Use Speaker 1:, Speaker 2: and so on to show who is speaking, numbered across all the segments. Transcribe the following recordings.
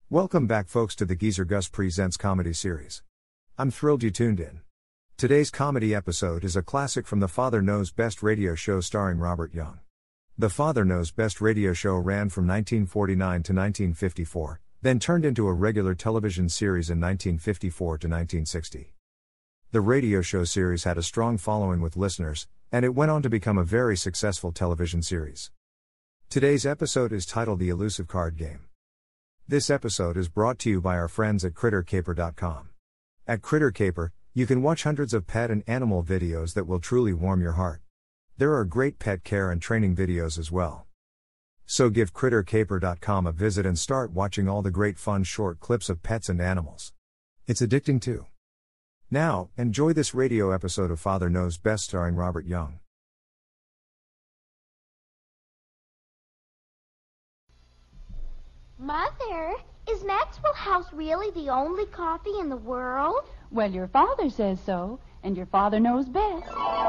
Speaker 1: Welcome back, folks, to the Geezer Gus Presents comedy series. I'm thrilled you tuned in. Today's comedy episode is a classic from the Father Knows Best radio show starring Robert Young. The Father Knows Best radio show ran from 1949 to 1954, then turned into a regular television series in 1954 to 1960. The radio show series had a strong following with listeners, and it went on to become a very successful television series. Today's episode is titled The Elusive Card Game. This episode is brought to you by our friends at CritterCaper.com. At Critter Caper, you can watch hundreds of pet and animal videos that will truly warm your heart. There are great pet care and training videos as well. So give CritterCaper.com a visit and start watching all the great fun short clips of pets and animals. It's addicting too. Now, enjoy this radio episode of Father Knows Best starring Robert Young.
Speaker 2: Mother, is Maxwell House really the only coffee in the world?
Speaker 3: Well, your father says so, and your father knows best.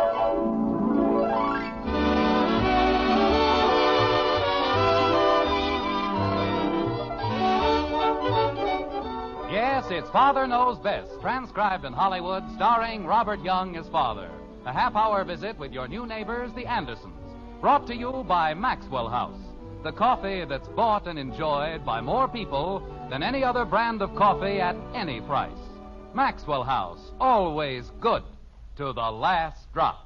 Speaker 4: Yes, it's Father Knows Best, transcribed in Hollywood, starring Robert Young as father. A half-hour visit with your new neighbors, the Andersons. Brought to you by Maxwell House, the coffee that's bought and enjoyed by more people than any other brand of coffee at any price. Maxwell House, always good to the last drop.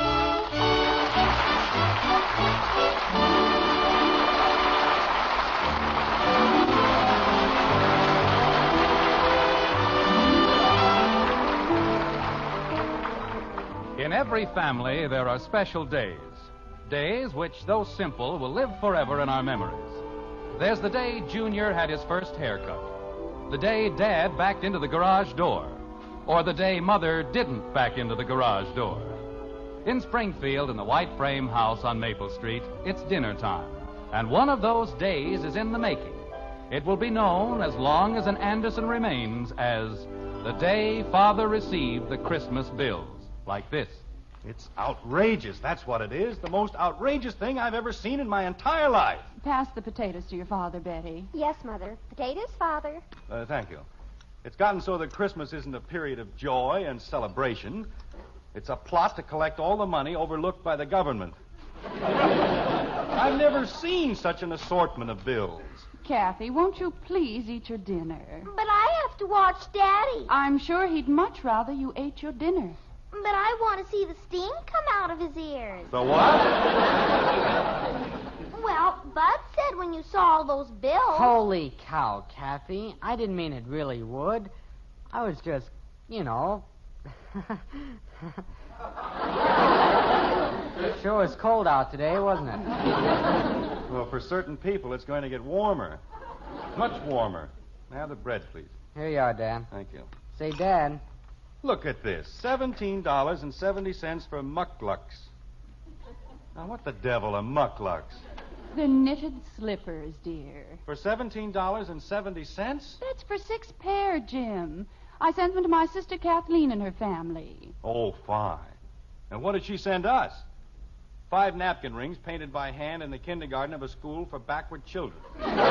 Speaker 4: In every family, there are special days. Days which, though simple, will live forever in our memories. There's the day Junior had his first haircut. The day Dad backed into the garage door. Or the day Mother didn't back into the garage door. In Springfield, in the white frame house on Maple Street, it's dinner time. And one of those days is in the making. It will be known, as long as an Anderson remains, as the day Father received the Christmas bills. Like this.
Speaker 5: It's outrageous, that's what it is. The most outrageous thing I've ever seen in my entire life.
Speaker 3: Pass the potatoes to your father, Betty.
Speaker 2: Yes, Mother. Potatoes, Father.
Speaker 5: Thank you. It's gotten so that Christmas isn't a period of joy and celebration. It's a plot to collect all the money overlooked by the government. I've never seen such an assortment of bills.
Speaker 3: Kathy, won't you please eat your dinner?
Speaker 2: But I have to watch Daddy.
Speaker 3: I'm sure he'd much rather you ate your dinner.
Speaker 2: But I want to see the steam come out of his ears.
Speaker 5: The what?
Speaker 2: Well, Bud said when you saw all those bills...
Speaker 6: Holy cow, Kathy. I didn't mean it really would. I was just, Sure was cold out today, wasn't it?
Speaker 5: Well, for certain people, it's going to get warmer. Much warmer. Have the bread, please.
Speaker 6: Here you are, Dad.
Speaker 5: Thank you.
Speaker 6: Say, Dad.
Speaker 5: Look at this. $17.70 for mucklucks. Now, what the devil are mucklucks?
Speaker 3: The knitted slippers, dear.
Speaker 5: For $17.70?
Speaker 3: That's for 6 pair, Jim. I sent them to my sister Kathleen and her family.
Speaker 5: Oh, fine. And what did she send us? 5 napkin rings painted by hand in the kindergarten of a school for backward children.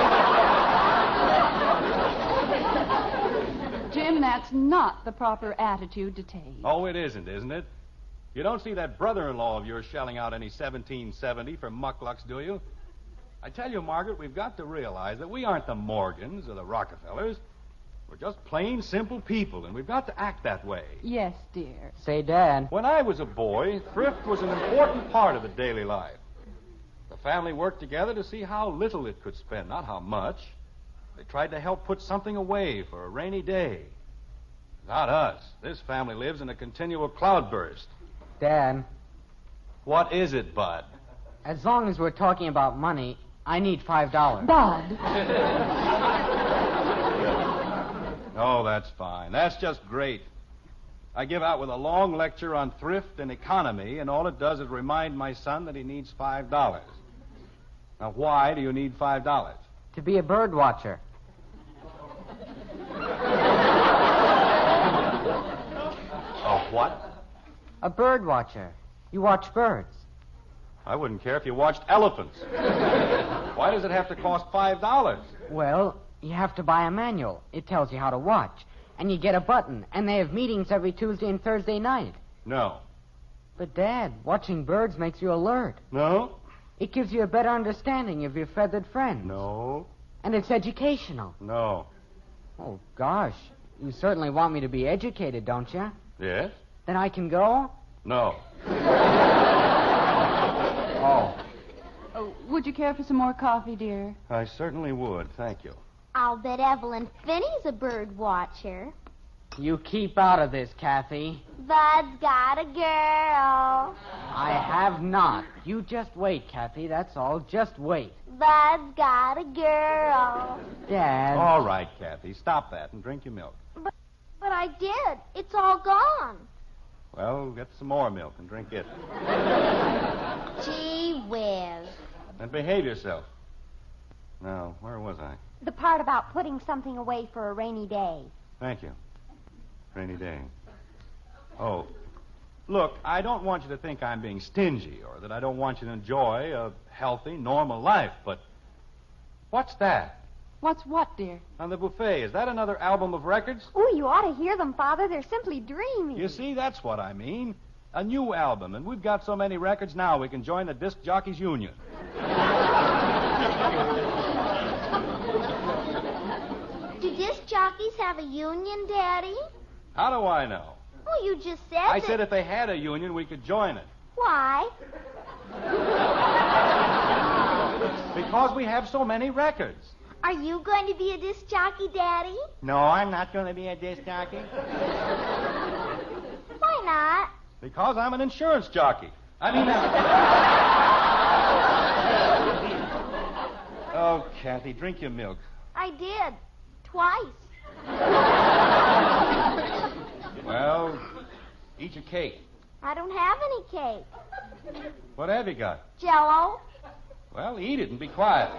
Speaker 3: Jim, that's not the proper attitude to take.
Speaker 5: Oh, it isn't it? You don't see that brother-in-law of yours shelling out any $17.70 for mucklucks, do you? I tell you, Margaret, we've got to realize that we aren't the Morgans or the Rockefellers. We're just plain, simple people, and we've got to act that way.
Speaker 3: Yes, dear.
Speaker 6: Say, Dad.
Speaker 5: When I was a boy, thrift was an important part of the daily life. The family worked together to see how little it could spend, not how much. They tried to help put something away for a rainy day. Not us. This family lives in a continual cloudburst.
Speaker 6: Dad.
Speaker 5: What is it, Bud?
Speaker 6: As long as we're talking about money, I need $5.
Speaker 3: Bud.
Speaker 5: Oh, that's fine. That's just great. I give out with a long lecture on thrift and economy, and all it does is remind my son that he needs $5. Now, why do you need $5?
Speaker 6: To be a bird watcher.
Speaker 5: A what?
Speaker 6: A bird watcher. You watch birds.
Speaker 5: I wouldn't care if you watched elephants. Why does it have to cost $5?
Speaker 6: Well, You have to buy a manual. It tells you how to watch. And you get a button. And they have meetings every Tuesday and Thursday night.
Speaker 5: No.
Speaker 6: But, Dad, watching birds makes you alert.
Speaker 5: No?
Speaker 6: It gives you a better understanding of your feathered friends.
Speaker 5: No.
Speaker 6: And it's educational.
Speaker 5: No.
Speaker 6: Oh, gosh. You certainly want me to be educated, don't you?
Speaker 5: Yes?
Speaker 6: Then I can go?
Speaker 5: No.
Speaker 6: Oh.
Speaker 3: Oh, would you care for some more coffee, dear?
Speaker 5: I certainly would. Thank you.
Speaker 2: I'll bet Evelyn Finney's a bird watcher.
Speaker 6: You keep out of this, Kathy.
Speaker 2: Bud's got a girl.
Speaker 6: I have not. You just wait, Kathy. That's all. Just wait.
Speaker 2: Bud's got a girl.
Speaker 6: Dad.
Speaker 5: All right, Kathy. Stop that and drink your milk.
Speaker 2: But I did. It's all gone.
Speaker 5: Well, get some more milk and drink it.
Speaker 2: Gee whiz.
Speaker 5: And behave yourself. Now, where was I?
Speaker 2: The part about putting something away for a rainy day.
Speaker 5: Thank you. Rainy day. Oh. Look, I don't want you to think I'm being stingy or that I don't want you to enjoy a healthy, normal life, but what's that?
Speaker 3: What's what, dear?
Speaker 5: On the buffet, is that another album of records?
Speaker 2: Oh, you ought to hear them, Father. They're simply dreamy.
Speaker 5: You see, that's what I mean. A new album, and we've got so many records now we can join the Disc Jockeys Union.
Speaker 2: Do disc jockeys have a union, Daddy?
Speaker 5: How do I know?
Speaker 2: Oh, you just said
Speaker 5: I
Speaker 2: that...
Speaker 5: said if they had a union, we could join it.
Speaker 2: Why?
Speaker 5: Because we have so many records.
Speaker 2: Are you going to be a disc jockey, Daddy?
Speaker 5: No, I'm not going to be a disc jockey.
Speaker 2: Why not?
Speaker 5: Because I'm an insurance jockey. I mean... Oh, Kathy, drink your milk.
Speaker 2: I did. Twice.
Speaker 5: Well, eat your cake.
Speaker 2: I don't have any cake.
Speaker 5: What have you got?
Speaker 2: Jell-O?
Speaker 5: Well, eat it and be quiet.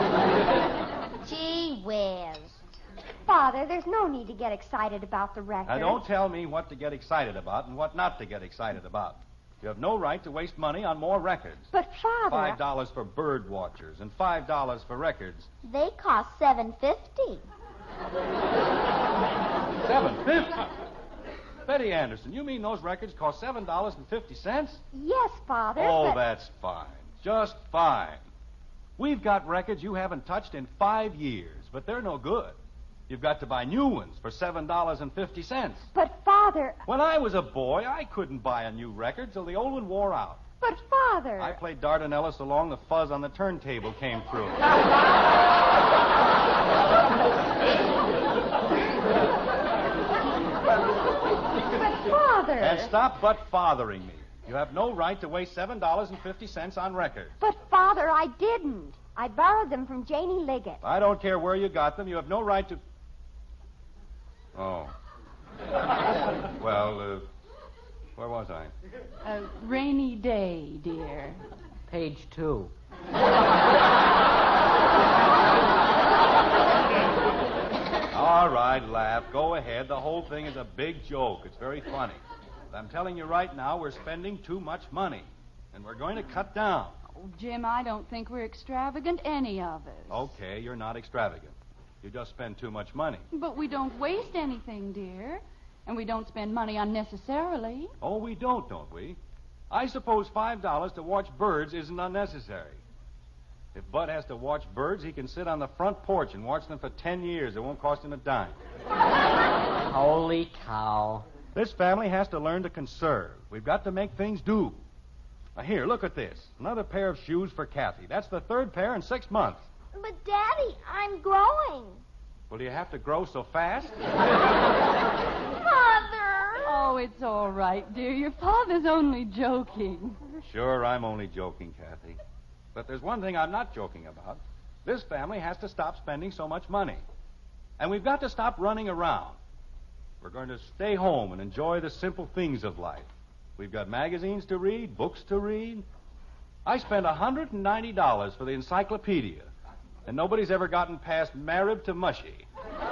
Speaker 2: Gee whiz. Father, there's no need to get excited about the record.
Speaker 5: Now, don't tell me what to get excited about and what not to get excited about. You have no right to waste money on more records.
Speaker 2: But, Father...
Speaker 5: $5 for bird watchers and $5 for records.
Speaker 2: They cost $7.50.
Speaker 5: $7.50? Betty Anderson, you mean those records cost $7.50?
Speaker 2: Yes, Father,
Speaker 5: Oh,
Speaker 2: but...
Speaker 5: that's fine. Just fine. We've got records you haven't touched in 5 years, but they're no good. You've got to buy new ones for $7.50.
Speaker 2: But, Father...
Speaker 5: When I was a boy, I couldn't buy a new record till the old one wore out.
Speaker 2: But, Father...
Speaker 5: I played Dardanella so long the fuzz on the turntable came through.
Speaker 2: But, Father...
Speaker 5: And stop but-fathering me. You have no right to waste $7.50 on records.
Speaker 2: But, Father, I didn't. I borrowed them from Janie Liggett.
Speaker 5: I don't care where you got them. You have no right to... Oh. Well, where was I?
Speaker 3: A rainy day, dear.
Speaker 6: Page 2.
Speaker 5: All right, laugh. Go ahead. The whole thing is a big joke. It's very funny. But I'm telling you right now, we're spending too much money. And we're going to cut down.
Speaker 3: Oh, Jim, I don't think we're extravagant, any of us.
Speaker 5: Okay, you're not extravagant. You just spend too much money.
Speaker 3: But we don't waste anything, dear. And we don't spend money unnecessarily.
Speaker 5: Oh, we don't we? I suppose $5 to watch birds isn't unnecessary. If Bud has to watch birds, he can sit on the front porch and watch them for 10 years. It won't cost him a dime.
Speaker 6: Holy cow.
Speaker 5: This family has to learn to conserve. We've got to make things do. Now, here, look at this. Another pair of shoes for Kathy. That's the third pair in 6 months.
Speaker 2: But, Daddy, I'm growing.
Speaker 5: Well, do you have to grow so fast?
Speaker 2: Father!
Speaker 3: Oh, it's all right, dear. Your father's only joking.
Speaker 5: Sure, I'm only joking, Kathy. But there's one thing I'm not joking about. This family has to stop spending so much money. And we've got to stop running around. We're going to stay home and enjoy the simple things of life. We've got magazines to read, books to read. I spent $190 for the encyclopedia, and nobody's ever gotten past Marib to Mushy.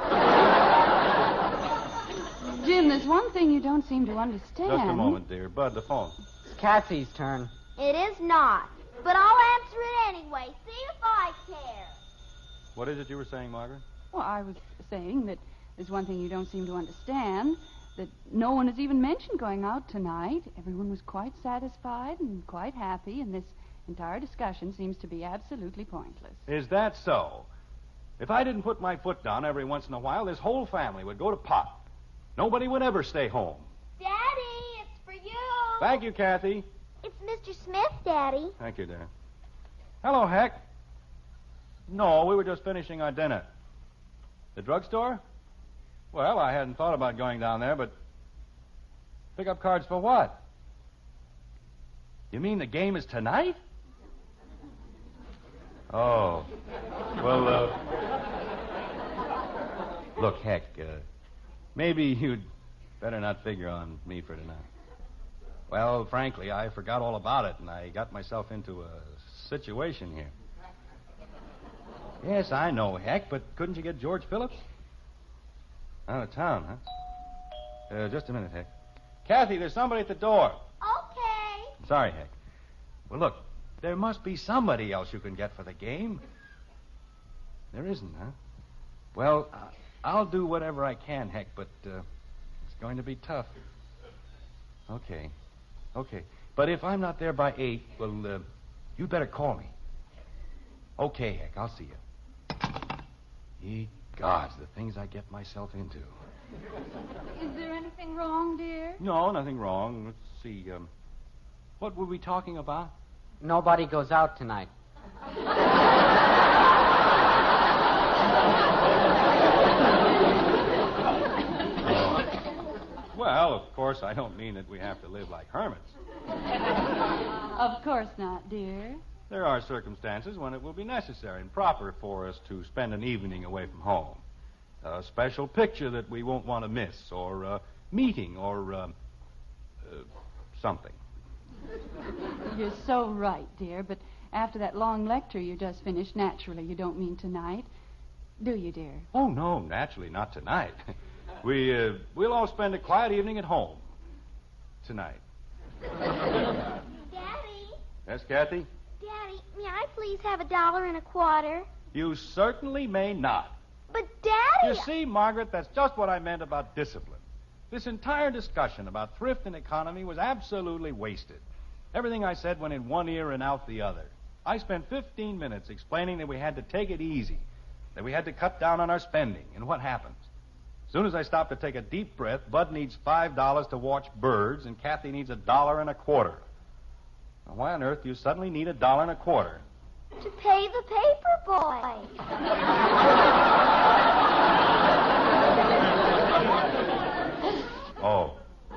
Speaker 3: Jim, there's one thing you don't seem to understand.
Speaker 5: Just a moment, dear. Bud, the phone.
Speaker 6: It's Kathy's turn.
Speaker 2: It is not. But I'll answer it anyway. See if I care.
Speaker 5: What is it you were saying, Margaret?
Speaker 3: Well, I was saying that there's one thing you don't seem to understand, that no one has even mentioned going out tonight. Everyone was quite satisfied and quite happy, and this entire discussion seems to be absolutely pointless.
Speaker 5: Is that so? If I didn't put my foot down every once in a while, this whole family would go to pot. Nobody would ever stay home.
Speaker 2: Daddy, it's for you.
Speaker 5: Thank you, Kathy.
Speaker 2: It's Mr. Smith, Daddy.
Speaker 5: Thank you, dear. Hello, Heck. No, we were just finishing our dinner. The drugstore? Well, I hadn't thought about going down there, but... Pick up cards for what? You mean the game is tonight? Oh. Well, Look, Heck, maybe you'd better not figure on me for tonight. Well, frankly, I forgot all about it, and I got myself into a situation here. Yes, I know, Heck, but couldn't you get George Phillips? Out of town, huh? Just a minute, Heck. Kathy, there's somebody at the door.
Speaker 2: Okay.
Speaker 5: Sorry, Heck. Well, look, there must be somebody else you can get for the game. There isn't, huh? Well, I'll do whatever I can, Heck, but it's going to be tough. Okay. But if I'm not there by 8, well, you'd better call me. Okay, Heck, I'll see you. Ye gods, the things I get myself into.
Speaker 3: Is there anything wrong, dear?
Speaker 5: No, nothing wrong. Let's see, what were we talking about?
Speaker 6: Nobody goes out tonight.
Speaker 5: Well, of course, I don't mean that we have to live like hermits.
Speaker 3: Of course not, dear.
Speaker 5: There are circumstances when it will be necessary and proper for us to spend an evening away from home. A special picture that we won't want to miss, or a meeting, or something.
Speaker 3: You're so right, dear, but after that long lecture you just finished, naturally you don't mean tonight. Do you, dear?
Speaker 5: Oh, no, naturally not tonight. We'll all spend a quiet evening at home tonight.
Speaker 2: Daddy.
Speaker 5: Yes, Kathy?
Speaker 2: Daddy, may I please have $1.25?
Speaker 5: You certainly may not.
Speaker 2: But, Daddy...
Speaker 5: You see, Margaret, that's just what I meant about discipline. This entire discussion about thrift and economy was absolutely wasted. Everything I said went in one ear and out the other. I spent 15 minutes explaining that we had to take it easy, that we had to cut down on our spending, and what happens? As soon as I stop to take a deep breath, Bud needs $5 to watch birds, and Kathy needs $1.25. Now, why on earth do you suddenly need $1.25?
Speaker 2: To pay the paper boy.
Speaker 5: Oh.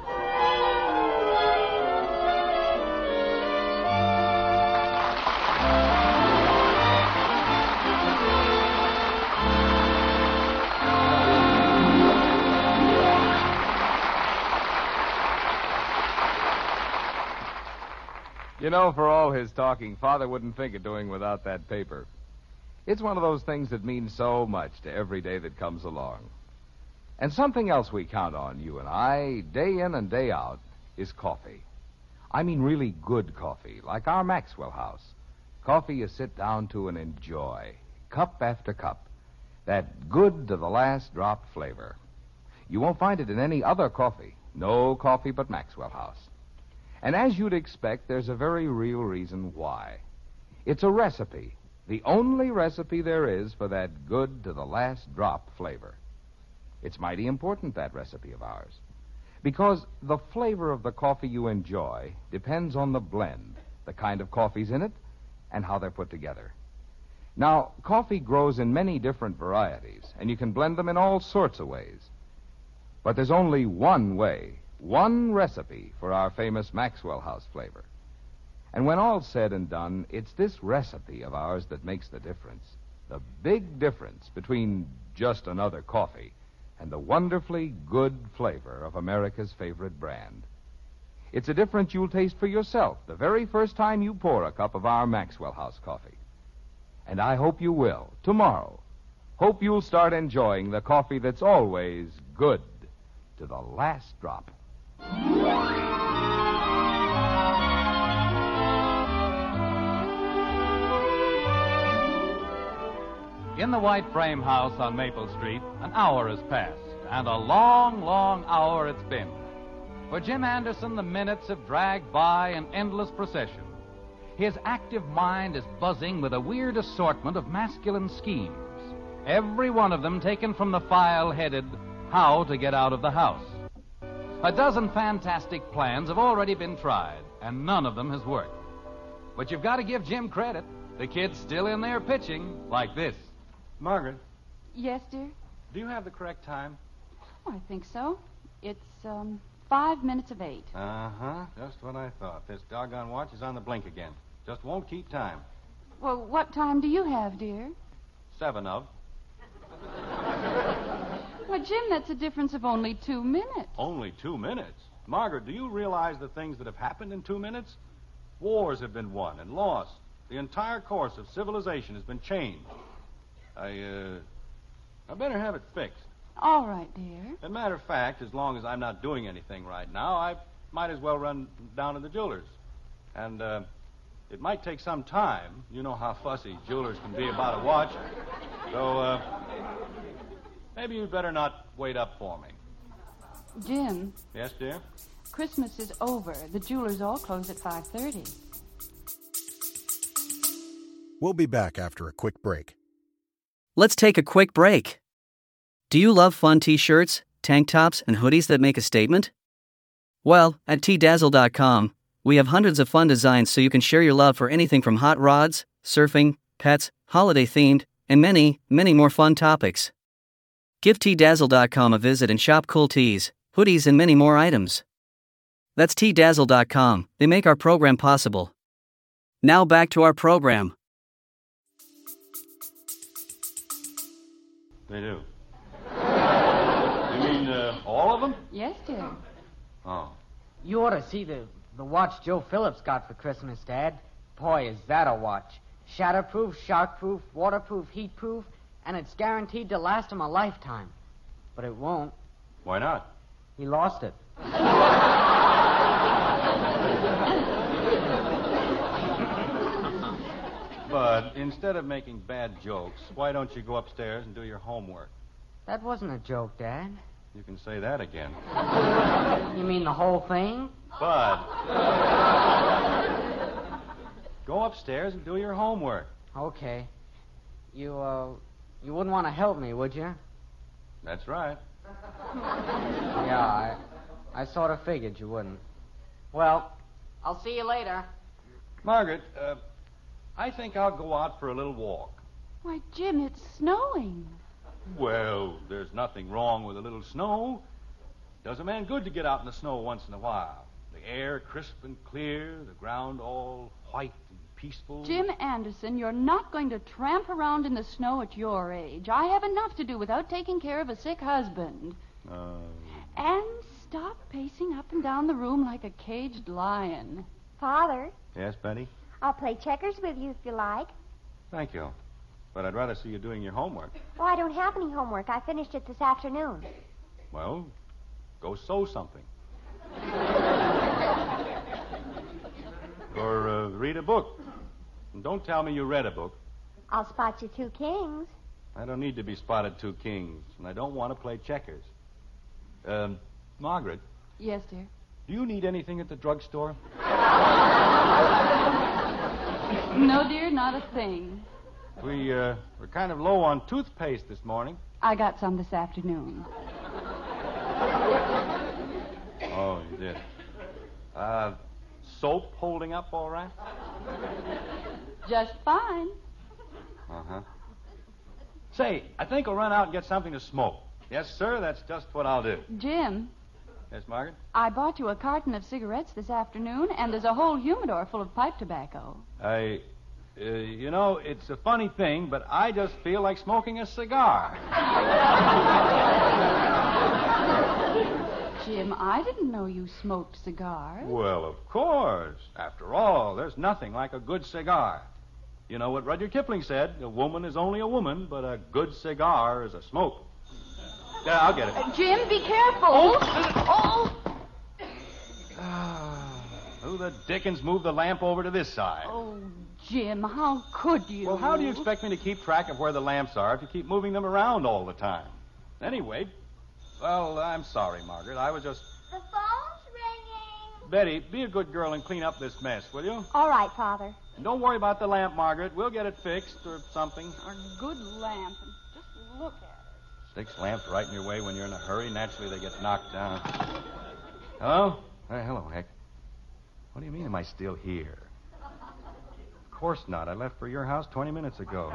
Speaker 7: You know, for all his talking, Father wouldn't think of doing without that paper. It's one of those things that means so much to every day that comes along. And something else we count on, you and I, day in and day out, is coffee. I mean really good coffee, like our Maxwell House. Coffee you sit down to and enjoy, cup after cup. That good to the last drop flavor. You won't find it in any other coffee. No coffee but Maxwell House. And as you'd expect, there's a very real reason why. It's a recipe, the only recipe there is for that good to the last drop flavor. It's mighty important, that recipe of ours, because the flavor of the coffee you enjoy depends on the blend, the kind of coffee's in it, and how they're put together. Now, coffee grows in many different varieties, and you can blend them in all sorts of ways. But there's only one way, one recipe for our famous Maxwell House flavor. And when all's said and done, it's this recipe of ours that makes the difference. The big difference between just another coffee and the wonderfully good flavor of America's favorite brand. It's a difference you'll taste for yourself the very first time you pour a cup of our Maxwell House coffee. And I hope you will, tomorrow. Hope you'll start enjoying the coffee that's always good to the last drop.
Speaker 4: In the white frame house on Maple Street, an hour has passed, and a long, long hour it's been. For Jim Anderson, the minutes have dragged by in endless procession. His active mind is buzzing with a weird assortment of masculine schemes, every one of them taken from the file headed How to Get Out of the House. A dozen fantastic plans have already been tried, and none of them has worked. But you've got to give Jim credit. The kid's still in there pitching like this.
Speaker 5: Margaret,
Speaker 3: Yes, dear?
Speaker 5: do you have the correct time?
Speaker 3: Oh, I think so. It's, 5 minutes of 8.
Speaker 5: Uh-huh. Just what I thought. This doggone watch is on the blink again. Just won't keep time.
Speaker 3: Well, what time do you have, dear?
Speaker 5: 7 of.
Speaker 3: Why, Jim, that's a difference of only 2 minutes.
Speaker 5: Only 2 minutes? Margaret, do you realize the things that have happened in 2 minutes? Wars have been won and lost. The entire course of civilization has been changed. I better have it fixed.
Speaker 3: All right, dear.
Speaker 5: As a matter of fact, as long as I'm not doing anything right now, I might as well run down to the jeweler's. And, it might take some time. You know how fussy jewelers can be about a watch. So, maybe you'd better not wait up for me.
Speaker 3: Jim,
Speaker 5: Yes, dear?
Speaker 3: Christmas is over. The jewelers all close at 5:30.
Speaker 8: We'll be back after a quick break.
Speaker 9: Let's take a quick break. Do you love fun t-shirts, tank tops, and hoodies that make a statement? Well, at tdazzle.com, we have hundreds of fun designs so you can share your love for anything from hot rods, surfing, pets, holiday-themed, and many, many more fun topics. Give tdazzle.com a visit and shop cool tees, hoodies, and many more items. That's tdazzle.com. They make our program possible. Now back to our program.
Speaker 5: They do. You mean, all of them?
Speaker 3: Yes, dear.
Speaker 5: Oh.
Speaker 6: You ought to see the watch Joe Phillips got for Christmas, Dad. Boy, is that a watch. Shatterproof, shockproof, waterproof, heatproof, and it's guaranteed to last him a lifetime. But it won't.
Speaker 5: Why not?
Speaker 6: He lost it.
Speaker 5: But instead of making bad jokes, why don't you go upstairs and do your homework?
Speaker 6: That wasn't a joke, Dad.
Speaker 5: You can say that again.
Speaker 6: You mean the whole thing?
Speaker 5: Bud. Go upstairs and do your homework.
Speaker 6: Okay. You wouldn't want to help me, would you?
Speaker 5: That's right.
Speaker 6: Yeah, I sort of figured you wouldn't. Well, I'll see you later.
Speaker 5: Margaret, I think I'll go out for a little walk.
Speaker 3: Why, Jim, it's snowing.
Speaker 5: Well, there's nothing wrong with a little snow. Does a man good to get out in the snow once in a while. The air crisp and clear, the ground all white and peaceful.
Speaker 3: Jim Anderson, you're not going to tramp around in the snow at your age. I have enough to do without taking care of a sick husband. And stop pacing up and down the room like a caged lion.
Speaker 2: Father,
Speaker 5: Yes, Betty?
Speaker 2: I'll play checkers with you if you like.
Speaker 5: Thank you. But I'd rather see you doing your homework.
Speaker 2: Oh, I don't have any homework. I finished it this afternoon.
Speaker 5: Well, go sew something. Or read a book. And don't tell me you read a book.
Speaker 2: I'll spot you 2 kings.
Speaker 5: I don't need to be spotted 2 kings, and I don't want to play checkers. Margaret,
Speaker 3: Yes, dear.
Speaker 5: do you need anything at the drugstore?
Speaker 3: No, dear, not a thing.
Speaker 5: We're kind of low on toothpaste this morning.
Speaker 3: I got some this afternoon.
Speaker 5: Oh, you did. Soap holding up all right?
Speaker 3: Just fine.
Speaker 5: Uh-huh. Say, I think I'll run out and get something to smoke. Yes, sir, that's just what I'll do.
Speaker 3: Jim,
Speaker 5: Yes, Margaret?
Speaker 3: I bought you a carton of cigarettes this afternoon, and there's a whole humidor full of pipe tobacco.
Speaker 5: You know, it's a funny thing, but I just feel like smoking a cigar.
Speaker 3: Jim, I didn't know you smoked cigars.
Speaker 5: Well, of course. After all, there's nothing like a good cigar. You know what Rudyard Kipling said? A woman is only a woman, but a good cigar is a smoke. Yeah, I'll get it.
Speaker 3: Jim, be careful.
Speaker 5: Who the dickens moved the lamp over to this side?
Speaker 3: Oh, Jim, how could you?
Speaker 5: Well, how do you expect me to keep track of where the lamps are if you keep moving them around all the time? Anyway, well, I'm sorry, Margaret. I was just...
Speaker 2: The phone's ringing.
Speaker 5: Betty, be a good girl and clean up this mess, will you?
Speaker 2: All right, Father.
Speaker 5: And don't worry about the lamp, Margaret. We'll get it fixed or something.
Speaker 3: A good lamp. And just look at it.
Speaker 5: 6 lamps right in your way when you're in a hurry. Naturally, they get knocked down. Hello? Hey, hello, Heck. What do you mean, am I still here? Of course not. I left for your house 20 minutes ago.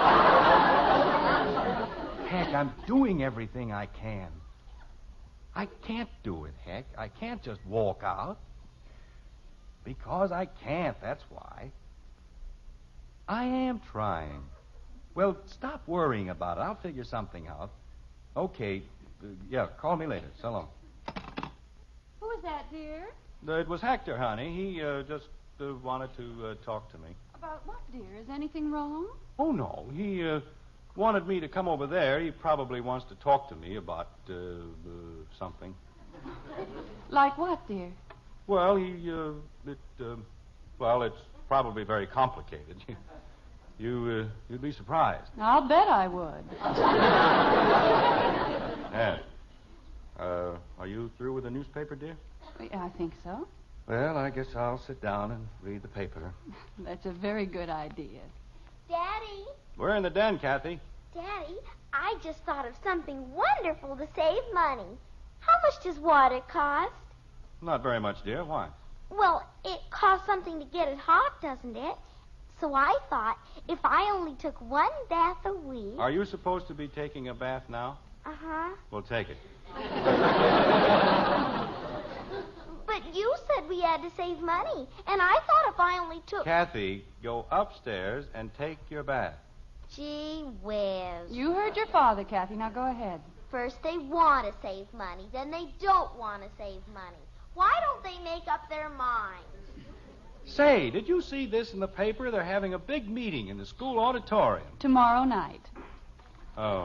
Speaker 5: Heck, I'm doing everything I can. I can't do it, Heck. I can't just walk out. Because I can't, that's why. I am trying. Well, stop worrying about it. I'll figure something out. Okay. Yeah, call me later. So long.
Speaker 3: Who is that, dear?
Speaker 5: It was Hector, honey. He just wanted to talk to me.
Speaker 3: About what, dear? Is anything wrong?
Speaker 5: Oh, no. He wanted me to come over there. He probably wants to talk to me about something.
Speaker 3: Like what, dear?
Speaker 5: Well, it's probably very complicated. You'd be surprised.
Speaker 3: I'll bet I would.
Speaker 5: Yeah. Are you through with the newspaper, dear?
Speaker 3: I think so.
Speaker 5: Well, I guess I'll sit down and read the paper.
Speaker 3: That's a very good idea.
Speaker 2: Daddy.
Speaker 5: We're in the den, Kathy.
Speaker 2: Daddy, I just thought of something wonderful to save money. How much does water cost?
Speaker 5: Not very much, dear. Why?
Speaker 2: Well, it costs something to get it hot, doesn't it? So I thought if I only took 1 bath a week...
Speaker 5: Are you supposed to be taking a bath now?
Speaker 2: Uh-huh.
Speaker 5: Well, take it.
Speaker 2: But you said we had to save money, and I thought if I only took...
Speaker 5: Kathy, go upstairs and take your bath.
Speaker 2: Gee whiz.
Speaker 3: You heard your father, Kathy. Now go ahead.
Speaker 2: First they want to save money, then they don't want to save money. Why don't they make up their minds?
Speaker 5: Say, did you see this in the paper? They're having a big meeting in the school auditorium.
Speaker 3: Tomorrow night.
Speaker 5: Oh.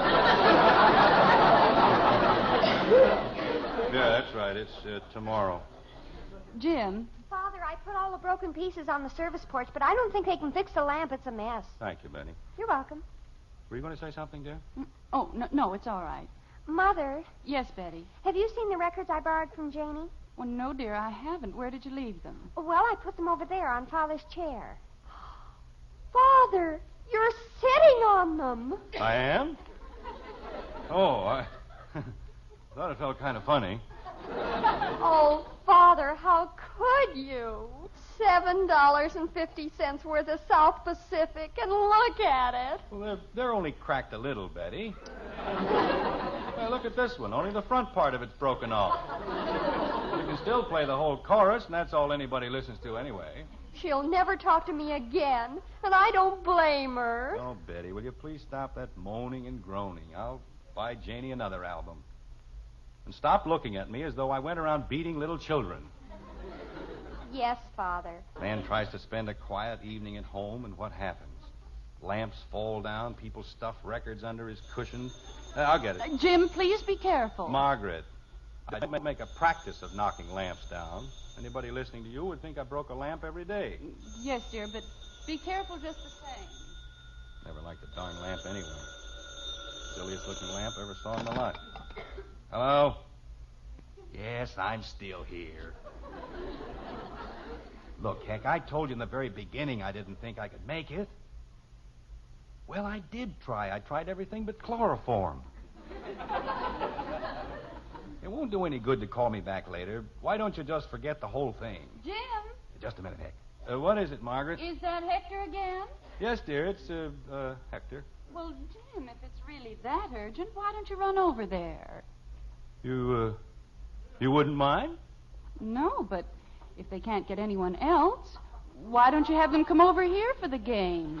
Speaker 5: Yeah, that's right. It's tomorrow.
Speaker 3: Jim.
Speaker 10: Father, I put all the broken pieces on the service porch, but I don't think they can fix the lamp. It's a mess.
Speaker 5: Thank you, Benny.
Speaker 10: You're welcome.
Speaker 5: Were you going to say something, dear?
Speaker 3: Oh, no, it's all right.
Speaker 10: Mother,
Speaker 3: Yes, Betty.
Speaker 10: have you seen the records I borrowed from Janie?
Speaker 3: Well, no, dear, I haven't. Where did you leave them?
Speaker 10: Well, I put them over there on Father's chair. Father, you're sitting on them.
Speaker 5: I am? Oh, I thought it felt kind of funny.
Speaker 10: Oh, Father, how could you? $7.50 worth of South Pacific, and look at it.
Speaker 5: Well, they're only cracked a little, Betty. Well, look at this one. Only the front part of it's broken off. You can still play the whole chorus, and that's all anybody listens to anyway.
Speaker 10: She'll never talk to me again, and I don't blame her.
Speaker 5: Oh, Betty, will you please stop that moaning and groaning? I'll buy Janie another album. And stop looking at me as though I went around beating little children.
Speaker 10: Yes, Father.
Speaker 5: Man tries to spend a quiet evening at home, and what happens? Lamps fall down, people stuff records under his cushion. I'll get it.
Speaker 3: Jim, please be careful.
Speaker 5: Margaret, I don't make a practice of knocking lamps down. Anybody listening to you would think I broke a lamp every day.
Speaker 3: Yes, dear, but be careful just the same.
Speaker 5: Never liked the darn lamp anyway. Silliest looking lamp I ever saw in my life. Hello? Yes, I'm still here. Look, Heck, I told you in the very beginning I didn't think I could make it. Well, I did try. I tried everything but chloroform. It won't do any good to call me back later. Why don't you just forget the whole thing?
Speaker 3: Jim?
Speaker 5: Just a minute, Heck. What is it, Margaret?
Speaker 3: Is that Hector again?
Speaker 5: Yes, dear, it's Hector.
Speaker 3: Well, Jim, if it's really that urgent, why don't you run over there?
Speaker 5: You wouldn't mind?
Speaker 3: No, but if they can't get anyone else, why don't you have them come over here for the game?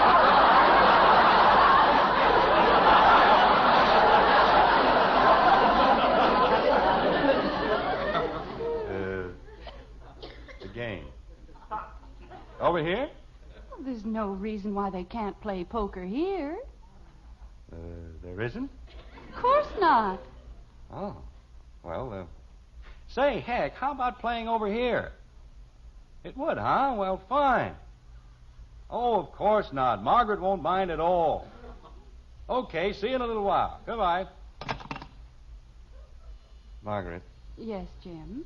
Speaker 5: The game. Over here?
Speaker 3: Well, there's no reason why they can't play poker here.
Speaker 5: There isn't?
Speaker 3: Of course not.
Speaker 5: Oh. Well, say, Heck, how about playing over here? It would, huh? Well, fine. Oh, of course not. Margaret won't mind at all. Okay, see you in a little while. Goodbye. Margaret,
Speaker 3: Yes, Jim.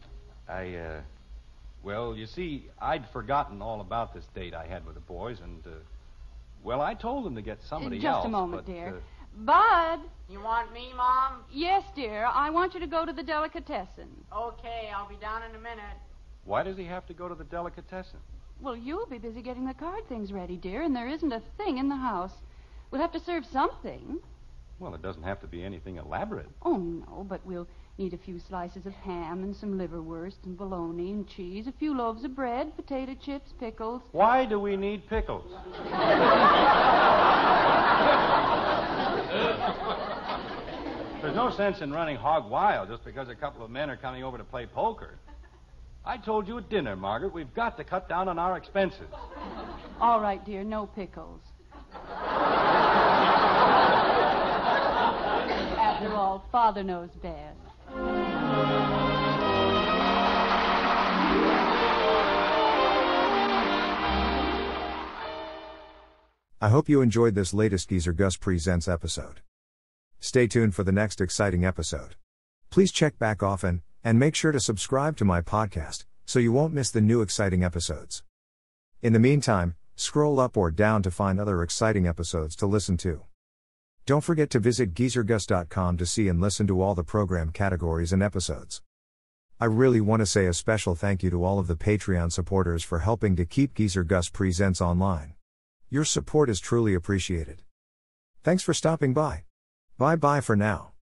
Speaker 5: well, you see, I'd forgotten all about this date I had with the boys, and, well, I told them to get somebody else.
Speaker 3: Just a moment,
Speaker 5: but,
Speaker 3: dear. Bud!
Speaker 6: You want me, Mom?
Speaker 3: Yes, dear. I want you to go to the delicatessen.
Speaker 6: Okay, I'll be down in a minute.
Speaker 5: Why does he have to go to the delicatessen?
Speaker 3: Well, you'll be busy getting the card things ready, dear, and there isn't a thing in the house. We'll have to serve something.
Speaker 5: Well, it doesn't have to be anything elaborate.
Speaker 3: Oh, no, but we'll need a few slices of ham and some liverwurst and bologna and cheese, a few loaves of bread, potato chips, pickles.
Speaker 5: Why do we need pickles? There's no sense in running hog wild just because a couple of men are coming over to play poker. I told you at dinner, Margaret, we've got to cut down on our expenses.
Speaker 3: All right, dear, no pickles. After all, Father knows best.
Speaker 1: I hope you enjoyed this latest Geezer Gus Presents episode. Stay tuned for the next exciting episode. Please check back often, and make sure to subscribe to my podcast, so you won't miss the new exciting episodes. In the meantime, scroll up or down to find other exciting episodes to listen to. Don't forget to visit geezergus.com to see and listen to all the program categories and episodes. I really want to say a special thank you to all of the Patreon supporters for helping to keep Geezer Gus Presents online. Your support is truly appreciated. Thanks for stopping by. Bye-bye for now.